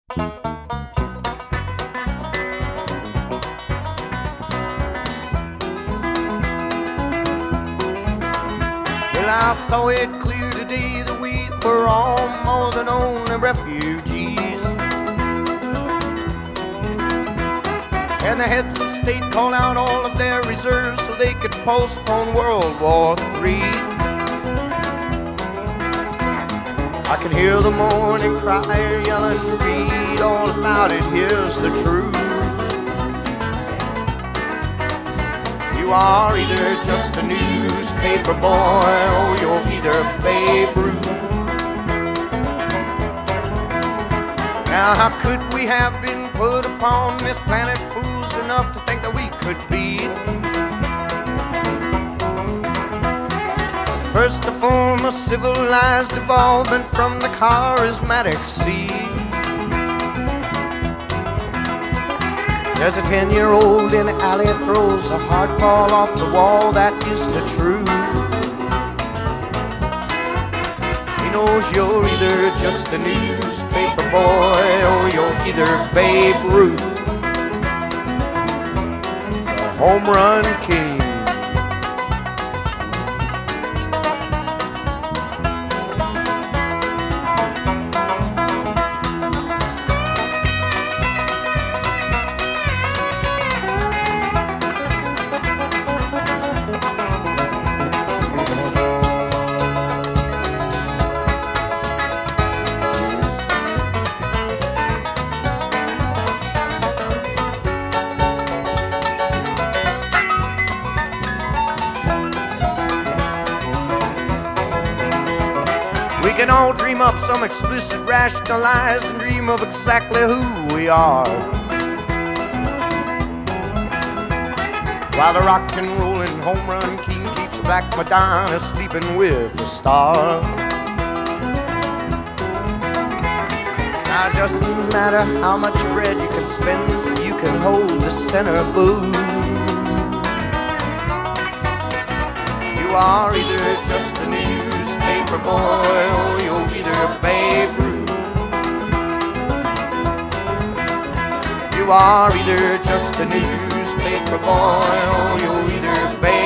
Well, I saw it clear today that we were all more than only refugees. And the heads of state called out all of their reserves so they could postpone World War III. I can hear the morning crier yelling, read all about it, here's the truth. You are either just a newspaper boy or you're either Babe Ruth. Now how could we have been put upon this planet fools enough to think that we could be first to form a civilized evolvement from the charismatic seed? There's a 10-year-old in the alley throws a hard ball off the wall, that is the truth. He knows you're either just a newspaper boy or you're either Babe Ruth, the home run king. We can all dream up some explicit, rationalize, and dream of exactly who we are, while the rock and rollin' home run king keeps Black Madonna sleeping with the star. Now it doesn't matter how much bread you can spend, so you can hold the center booth. You are either just a newspaper boy or you're either Babe Ruth. You are either just a newspaper boy or you're either Babe Ruth.